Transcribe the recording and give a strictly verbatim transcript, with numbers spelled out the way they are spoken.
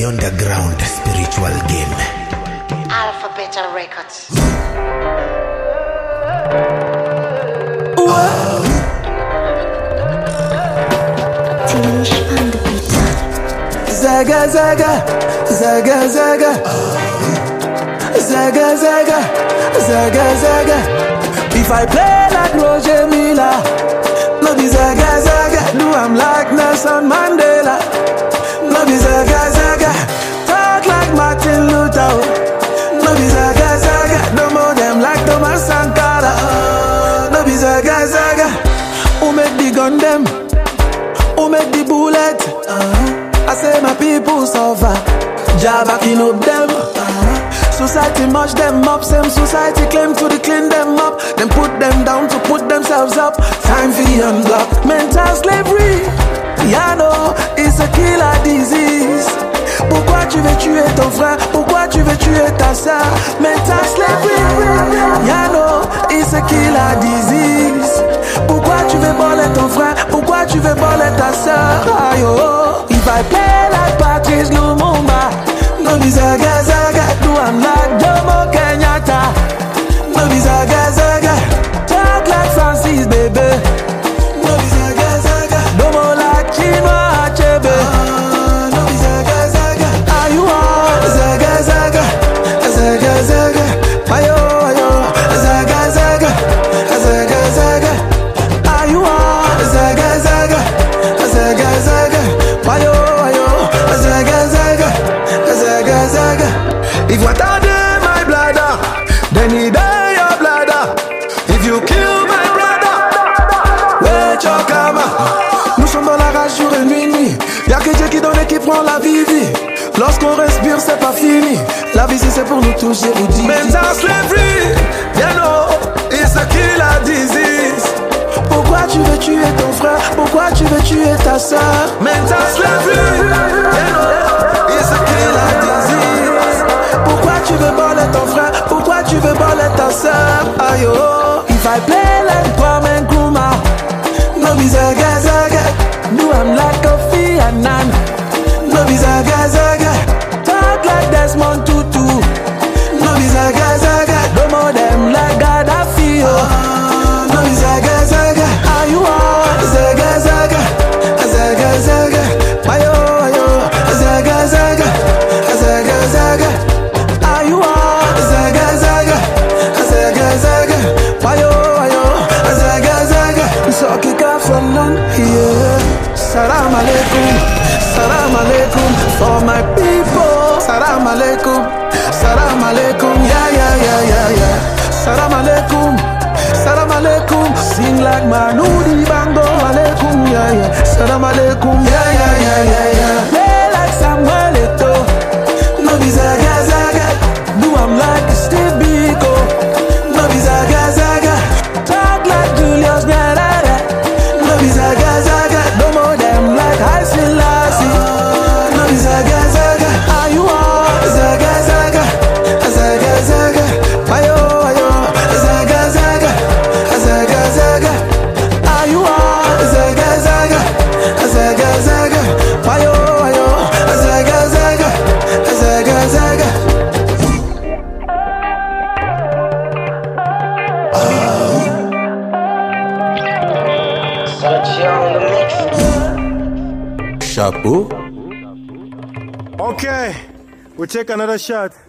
the underground spiritual game. Alphabet Records. Zaga zaga, zaga zaga, zaga zaga, zaga zaga. If I play like Roger Miller, no be zaga zaga. Do I'm like Nelson Mandela, no be zaga zaga. Talk like Martin Luther, no be zaga zaga. No more them like Thomas Sankara, no be zaga zaga. Who make the gun them? Who make the bullet? Uh-huh. I say my people suffer, Jah backing up them. uh-huh. Society mash them up, same society claim to the clean them up. Then put them down to put themselves up. Time for unblock mental slavery. Yeah, no, it's a killer disease. Pourquoi tu veux tuer ton frère? Pourquoi tu veux tuer ta soeur? Mental slavery. Yeah, no, it's a killer disease. Pourquoi tu veux voler ton frère? Pourquoi tu veux voler ta soeur? Aïe, oh. If I play like Patrice Lumumba, no be zaga zaga. Do I'm like Jomo Kenyatta, no be zaga zaga. Talk like Francis, baby, no be zaga zaga. No more like Chinua Achebe, uh, no be zaga zaga. Are you on zaga zaga, zaga zaga? Ayo ayo, zaga zaga, zaga zaga. Are you on zaga zaga, zaga zaga? Ayo ayo, zaga zaga, zaga zaga. If what I do my bladder, then he die your bladder. If you kill my brother, wait your karma. Nous sommes dans la rage jour et nuit. Y'a que Dieu qui donne et qui prend la vie, vie. Lorsqu'on respire, c'est pas fini. La vie, c'est pour nous tous, je vous dis. Mental slavery, you know, it's a killer disease. Pourquoi tu veux tuer ton frère? Pourquoi tu veux tuer ta soeur? Mental slavery, you know, it's a killer disease. Pourquoi tu veux voler ton frère? Pourquoi tu veux voler ta soeur? Aïe oh, if I play like Kwame Nkrumah, no be zaga zaga. Do I'm like Kofi Annan, no be zaga zaga. Talk like Desmond Tutu, no be zaga zaga. No more them like Gaddafi, oh, no be zaga zaga. Are you on zaga zaga, zaga zaga? Ayo ayo, zaga zaga, zaga zaga. Are you on zaga zaga, zaga zaga? Ayo ayo, zaga zaga. So kick off from none here. Salam alaikum, salam alaikum for my people. Salam alaikum, salam alaikum, yeah yeah yeah yeah yeah. Salam alaikum, salam alaikum. Sing like Manudi Bango alaikum, yeah yeah. Salam alaikum, yeah yeah yeah yeah yeah. Play like Samuel Eto'o, no be zaga zaga. Do I'm like Steve Biko, no be zaga zaga. Talk like Julius Nyerere, no be zaga zaga. No more them like Haile Selassie, no be zaga zaga. Are you on zaga zaga, zaga zaga? Ayo ayo, zaga zaga, zaga zaga. Are you on zaga zaga, zaga zaga? Ayo ayo, zaga zaga, zaga zaga. Chapeau. Okay, we'll take another shot.